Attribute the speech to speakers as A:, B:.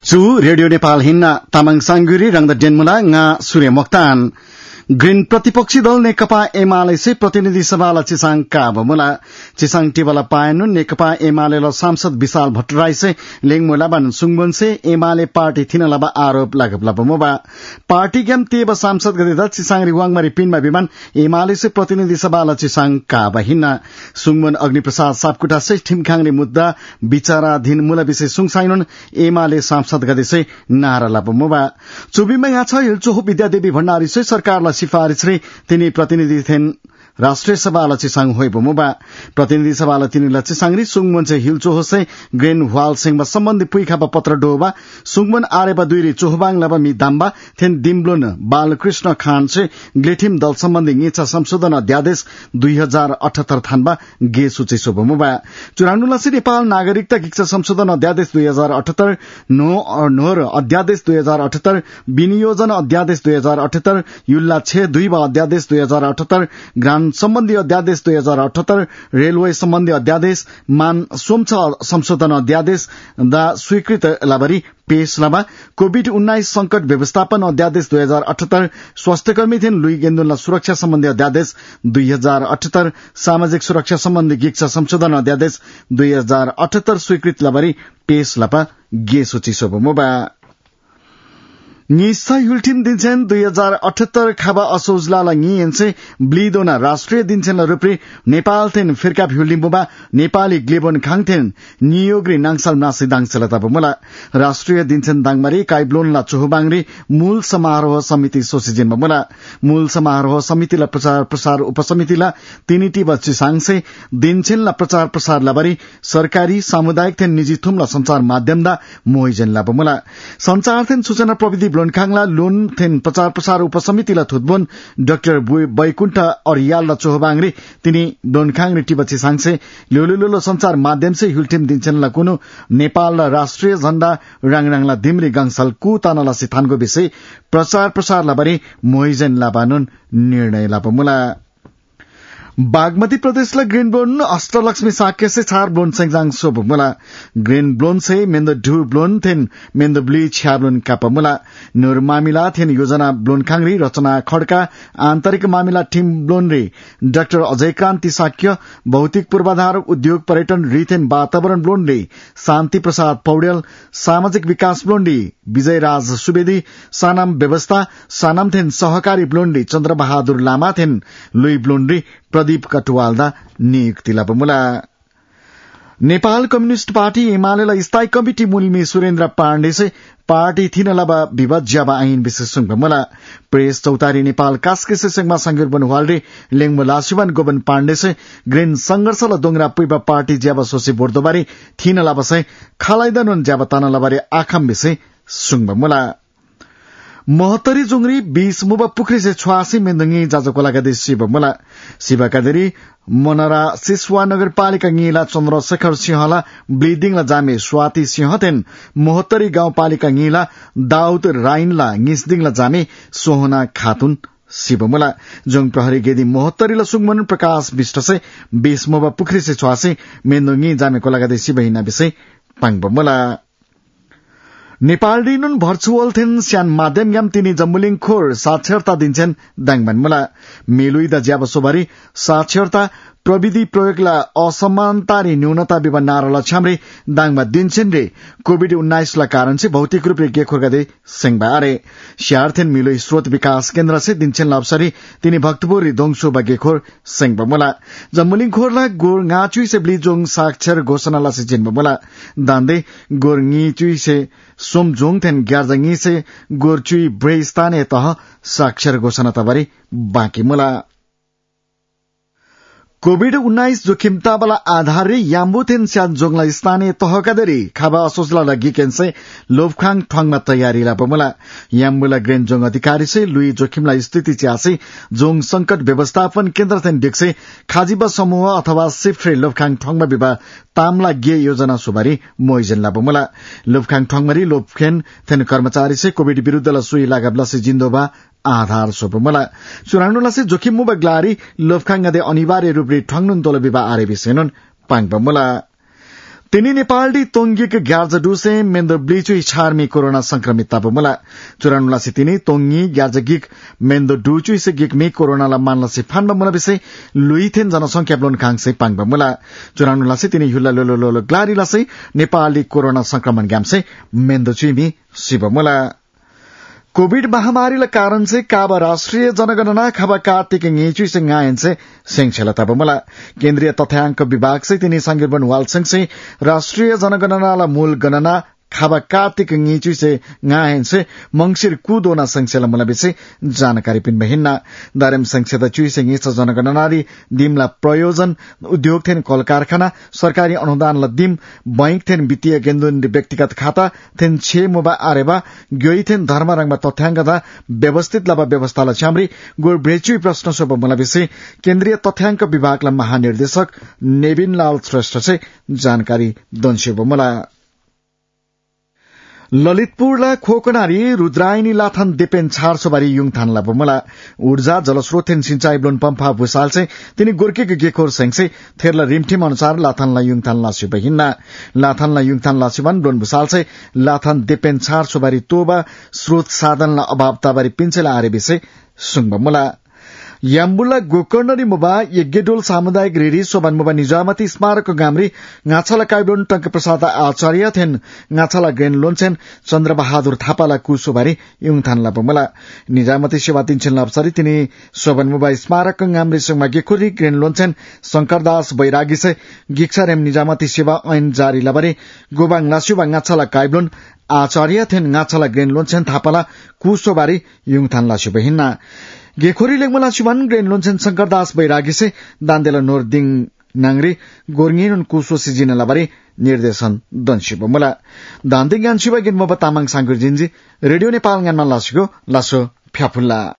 A: Su Radio Nepal hinna Tamang Sangguri rang the Denmula nga Surya Mokhtan ग्रीन प्रतिपक्षी दल नेकपा एमाले से प्रतिनिधि सभालाई चिसाङ काबमुला चिसाङ टिबला पायनु नेकपा एमाले सांसद विशाल भट्टराई से लेङमुला बन सुङबुन से एमाले पार्टी थिन लबा आरोप लागबलबमुबा पार्टी गेम तेब सांसद गदेदा चिसाङ रिवाङमारी पिनमा विमान एमाले से प्रतिनिधि सभालाई चिसाङ काबहिना सुङबुन अग्निप्रसाद सापकोटा से ठिमखाङले मुद्दा विचाराधीन मूल विषय सुङसाइनुन एमाले सांसद गदे से नारा लबमुबा चुबीमा यहाँ छ हिलचोह विद्यादेवी भण्डारी से सरकारलाई सिफारिश रे तिनी प्रतिनिधि थिएन राष्ट्रिय सभालाई चिसाङ होइबमुबा प्रतिनिधि सभालाई तिनीलाई चिसाङरी सुङमन से हिलचोह से ग्रेन वाल सिंहमा सम्बन्धी पुइखाबा पत्र डोबा सुङमन आरेबा दुईरी चोहबाङ लबा मि दाम्बा थेन दिम्ब्लोन बालकृष्ण खान से ग्लेठिम दल सम्बन्धी ङिचा संशोधन अध्यादेश 2078 थानबा गे सूची सोबमुबा चुरानुलासी नेपाल नागरिकता गिक्चा संशोधन अध्यादेश 2078 नोर अध्यादेश 2078 विनियोजन अध्यादेश 2078 युल्ला 62 अध्यादेश 2078 ग्राम सम्बन्धी अध्यादेश 2078 रेलवे सम्बन्धी अध्यादेश मान सोमछ संशोधन अध्यादेश दा स्वीकृत लाबरी पेश लबा कोभिड-19 संकट व्यवस्थापन अध्यादेश 2078 स्वास्थ्यकर्मी थिएन लुई गेन्दुला सुरक्षा सम्बन्धी अध्यादेश 2078 सामाजिक सुरक्षा सम्बन्धी गिक्चा संशोधन अध्यादेश 2078 स्वीकृत लाबरी पेश लपा गे सूची सोबमुबा निसा युल्टिम दिन्छन् 2078 खाबा असोजलाला नियनसे ब्लिदोना राष्ट्रिय दिन्छन् रुप्री नेपाल थेन फिरका ह्युलिम्बुबा नेपाली ग्लेबन खाङथेन नियोग्री नाङसाल नासी दाङसला तबमुला राष्ट्रिय दिन्छन् दाङमारी काइब्लोनला चोहबाङरी मूल समारोह समिति सोसिजिन बमुला मूल समारोह समितिला प्रचार प्रसार उपसमितिला तिनीटी बच्ची सांगसे दिन्छन्ला प्रचार प्रसार लाबरी सरकारी सामुदायिक थेन निजी थुमला संचार माध्यमदा मोहिजन लाबमुला संचार थेन सूचना प्रविधि लोनखाङला लोन थेन प्रचार प्रसार उपसमितिला थुतबुन डाक्टर बैकुण्ठ अरियाल चोहबाङरी तिनी लोनखाङ टिबची सांगसे लोलो संचार माध्यम से हुल्टिम दिन्छन्ला कुनु नेपाल राष्ट्रिय झण्डा राङराङला दिमरी गाङसल कु तानला सिथानको विषय प्रचार प्रसार लाबारी मोहिजन लाबानुन निर्णय लापमुला बागमती प्रदेशला ग्रीन ब्लोन अष्टलक्ष्मी साक्य से चार ब्लोन सेंगजाङ सोबमुला ग्रीन ब्लोन से मेन्द ढु ब्लोन थेन मेन्द ब्ली छ्या ब्लोन कापमुला नूर मामिला थेन योजना ब्लोन खाङरी रचना खड्का आन्तरिक मामिला टीम ब्लोन रे डाक्टर अजय क्रान्ति साक्य भौतिक पूर्वाधार उद्योग पर्यटन रिथेन वातावरण ब्लोन रे शान्ति प्रसाद पौडेल सामाजिक विकास ब्लोन रे विजय राज सुवेदी सानाम व्यवस्था सानाम थेन सहकारी ब्लोन रे चन्द्रबहादुर लामा थेन लुई ब्लोन रे प्रदीप कटुवालदा नियुक्ति लापमुला नेपाल कम्युनिस्ट पार्टी एमालेलाई स्थायी कमिटी मूलमी सुरेन्द्र पाण्डे से पार्टी थिन लबा विवाद ज्याबा ऐन विशेषज्ञ बमला प्रेस चौतारी नेपाल कास्के से संगमा संगिर बनवालरे लेङम लासिवन गोबन पाण्डे से ग्रीन संघर्ष ल दोंगरा पुइबा पार्टी ज्याबा सोसी बोर्दोबारी थिन लबा से खालाइदनुन ज्याबा ताना लबारे आखम विषय सुङबमला महतरी जुंगरी 20 मुबा पुखरी से 86 मेन्दंगी जाजको लगादे शिवमला शिवकादेरी मनरा सिसवा नगरपालिका ङिला चन्द्रशेखर सिंहला ब्लिडिङला जामे स्वाति सिंहतेन महतरी गाउँपालिका ङिला दाउद राइनला ङिसदिङला जामे सोहना खातुन शिवमला जोङ प्रहरी गेदी महतरीला सुङमन प्रकाश विष्ट से 20 मुबा पुखरी से 86 मेन्दंगी जामेको लगादे शिवहिना विषय पाङबमला नेपाल रिनुन भर्चुअल थेन स्यान माध्यम याम तिनी जम्बुलिङ खोर साक्षरता दिन्छन् दाङबनमला मेलुइदा ज्याबसोबारी साक्षरता प्रविधि प्रयोगला असमानतारी न्यूनता विवा नारा लछाम्रे दाङमा दिन्छन् रे कोभिड-19 ला कारण से भौतिक रूपले गेखोर गदे सेंगबा अरे श्यार्थेन मिलोई स्रोत विकास केन्द्र से दिन्छन् लाभसरी तिनी भक्तपुरी दोङसो बगेखोर सेंगबमला जम्बुलिङ खोरला गोर ngaचुई से ब्लिजोङ साक्षर घोषणा ला से जिनबमला दान्दे गोर ङिचुई से सोमजोङ थेन ग्यार्जङी से गोरचुई ब्रेस्ताने तह साक्षर घोषणा तबारी बाँकी मुला कोभिड-19 जोखिमतावाला आधारले याम्बुथेन स्यान जोङला स्थानीय तहकादरी खाबा असोजला लगी केन्से लोफखाङ ठङमा तयारी लापमुला याम्बुला ग्रेन जोङ अधिकारी से लुई जोखिमला स्थिति च्यासे जोङ संकट व्यवस्थापन केन्द्र थेन डिक्से खाजिबा समूह अथवा शिफ्ट रे लोफखाङ ठङमा विवा तामला गे योजना सुबारी मोइजन लापमुला लोफखाङ ठङमरी लोफखेन थेन कर्मचारी से कोभिड विरुद्धला सुई लागबला से जिन्दोबा आधार सोपमुला चुरानुला से जोखिम मुबा ग्लारी लोफखाङ गदे अनिवार्य रूपले ठङनुन तोल विवा आरे बिसेनुन पाङबमुला तिनी नेपालडी तोंगिक ग्यार्जडुसे मेन्दर ब्लिचु छार्मी कोरोना संक्रमित ताबमुला 94 तिनी तोंगी ग्यार्जगिक मेन्दर डुचु से गिकमी कोरोना ला मानला से फानबा मुला बिसे लुइथेन जनसंख्या ब्लोन खांगसे पांगबा मुला 94 तिनी हुला लोलो ग्लारीला से नेपाली कोरोना संक्रमण ग्यामसे मेन्दर चुइमी सिबमुला कोविड महामारी कारण से काबा राष्ट्रिय जनगणना खाबा कार्तिक ngेचु से ngayen से सेंगछला तबमला केन्द्रीय तथ्याङ्क विभाग से तिनी संगिरबन वालसंग से राष्ट्रिय जनगणना ला मूल गणना खाबा कार्तिक ngेचु से ngayen से मंगसिर कुदोना संगसेला मला बिसे जानकारी पिन बहिन्ना दारेम संगसेदा चुइ से ngेच जनगणनारी दिमला प्रयोजन उद्योग थेन कल कारखाना सरकारी अनुदान ला दिम बैंक थेन वित्तीय केन्द्र व्यक्तिगत खाता थेन छे मोबा आरेबा ग्योइ थेन धर्मरंगमा तथ्याङ्कदा व्यवस्थित लाबा व्यवस्थाला छाम्री गोर ब्रेचुइ प्रश्न सोब मला बिसे केन्द्रीय तथ्याङ्क विभागला महानिर्देशक नेविन लाल श्रेष्ठ से जानकारी दन्सेब मला ललितपुरला खोकनारी रुद्रायनी लाथन देपेन छारसोबारी युङथानला बमला ऊर्जा जलस्रोतन सिंचाई ब्लोन पम्फा भुसाल से तिनी गोर्के गेखोर सेंगसे थेरला रिमठिम अनुसार लाथनला युङथान लासी बहिन्ना लाथनला युङथान लासीवन ब्लोन भुसाल से लाथन देपेन छारसोबारी तोबा स्रोत साधनला अभाव ताबारी पिन्छेला आरे बिसे सुङबमला याम्बुला गोकर्णरी मुबा यज्ञडोल सामुदायिक रेडी सोबान मुबा निजामती स्मारक गामरी गाछाला काइबोन टंक प्रसाद आचार्य थेन गाछाला ग्रेन लोन्छेन चन्द्रबहादुर थापाला कुसोबारी युङथानला बमला निजामती सेवा तिनछेन अवसरी तिनी सोबान मुबा स्मारक गामरी संगमा गेखुरी ग्रेन लोन्छेन शंकरदास बैरागी से गिक्सारेम निजामती सेवा ऐन जारी लबरे गोबाङ लासुबा गाछाला काइबोन आचार्य थेन गाछाला ग्रेन लोन्छेन थापाला कुसोबारी युङथान लासु बहिन्ना गेखोरी लेगमला सुबान ग्रेन लोन्छेन शंकरदास बैरागी से दान्देला नोरदिङ नांगरी गोर्ङिन कुसो सिजिन लबारी निर्देशन दन्सिब मुला दान्दिङ गान शिवा गिन मब तामाङ सांगुर जिन्जी रेडियो नेपाल गानमा लासो फ्याफुल्ला